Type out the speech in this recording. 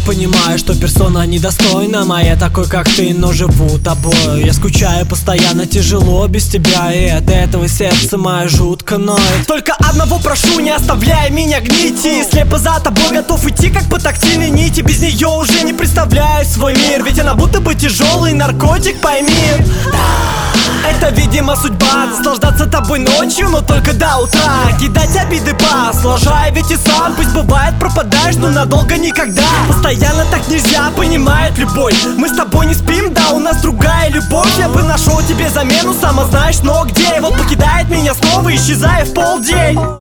понимаю, что персона недостойна моя такой, как ты, но живу тобой. Я скучаю постоянно, тяжело без тебя, и от этого сердце мое жутко ноет. Только одного прошу, не оставляй меня гнить, и слепо за тобой готов идти, как по тактильной нити. Без нее уже не представляю свой мир, ведь она будто бы тяжелый наркотик, пойми. Это, видимо, судьба, наслаждаться тобой ночью, но только до утра. Кидать обиды сложай, ведь и сам, пусть бывает пропадаешь, но надолго никогда. Постоянно так нельзя, понимает любой. Мы с тобой не спим, да, у нас другая любовь. Я бы нашел тебе замену, сама знаешь, но где? И вот покидает меня снова, исчезая в полдень.